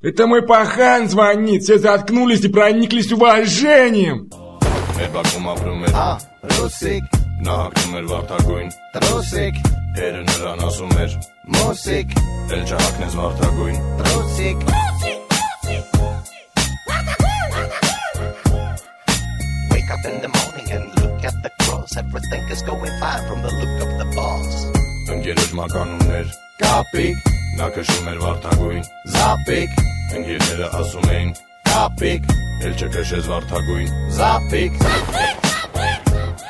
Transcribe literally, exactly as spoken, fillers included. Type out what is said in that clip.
Это мой пахан звонит. Все заткнулись и прониклись уважением. Մեր բակում ապրում էր Ա, ռուսիկ, նա հագնում էր վարդագույն տրուսիկ, Հերը նրան ասում էր մուսիկ, Էլ չհագնես վարդագույն տրուսիկ. Wake up in the morning and look at the cross. Everything is going fine from the look of the boss. Ընկերոջ մականուններ Կապիկ, Նա քշում էր վարդագույն զապիկ, Ընկերները ասում էին կապիկ, Էլ չքշես վարդագույն զապիկ.